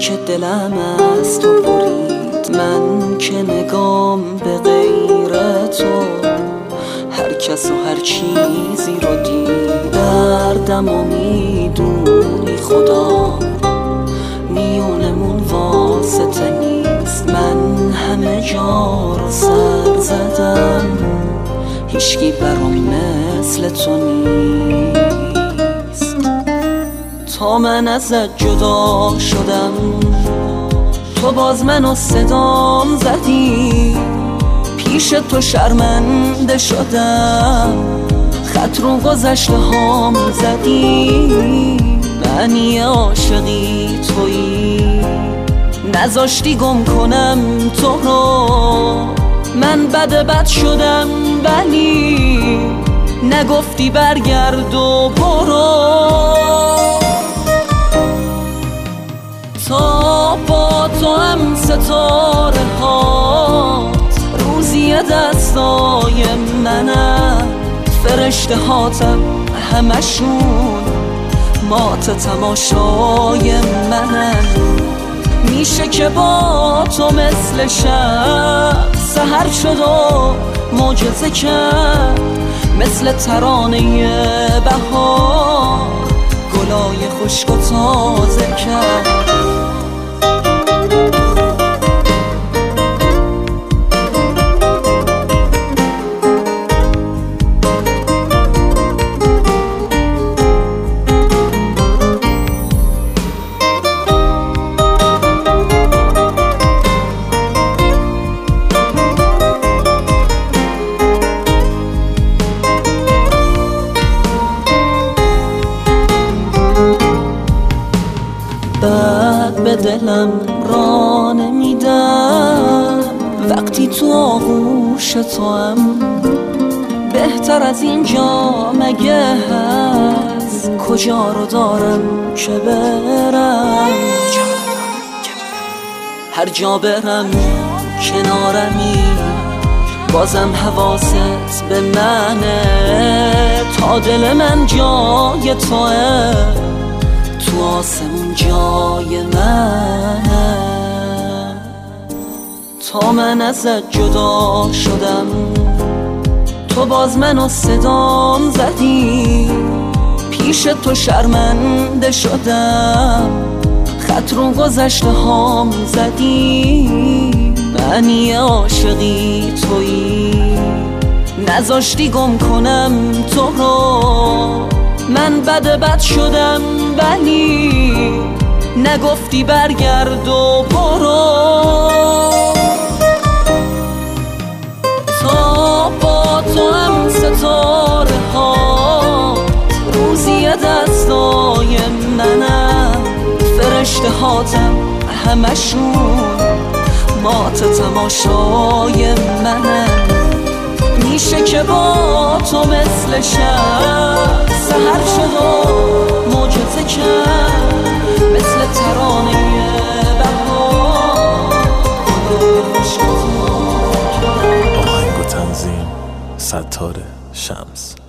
که دلم از تو برید، من که نگام به غیر تو، هر کس و هر چیزی رو دید، دردم و میدونی خدا، میونمون واسطه نیست. من همه جا رو سر زدم، هیچکی برام مثل تو نیست. تا من ازت جدا شدم، تو باز منو صدام زدی، پیش تو شرمنده شدم، خط رو گذشته هام زدی. من یه عاشقی تویی، نذاشتی گم کنم تو رو، من بد شدم ولی نگفتی برگرد و برو. تا با تو هم ستاره هات، روزی دستای منم، فرشته هاتم همشون مات تماشای منم. میشه که با تو مثل شب سحر شد و معجزه کرد، مثل ترانه بهار گلای خشک و تازه کرد. بعد به دلم را نمیدم، وقتی تو آغوش تو هم، بهتر از اینجا مگه هست؟ کجا رو دارم که برم؟ هر جا برم کنارمی، بازم حواست به منه، تا دل من جای توه، تو آسمون جای منه. تا من ازت جدا شدم، تو باز منو صدام زدی، پیش تو شرمنده شدم، خط رو گذشته هام زدی. من یه عاشقی تویی، نذاشتی گم کنم تو رو، من بد شدم ولی نگفتی برگرد و برو. تا با تو هم ستاره ها، روزی دستای منم، فرشته هاتم همشون مات تماشای منم. میشه که با تو مثل شب سحر شد و معجزه کرد، مثل ترانه بهار گلای خشک و تازه کرد. آهنگ و تنظیم ستاره شمس.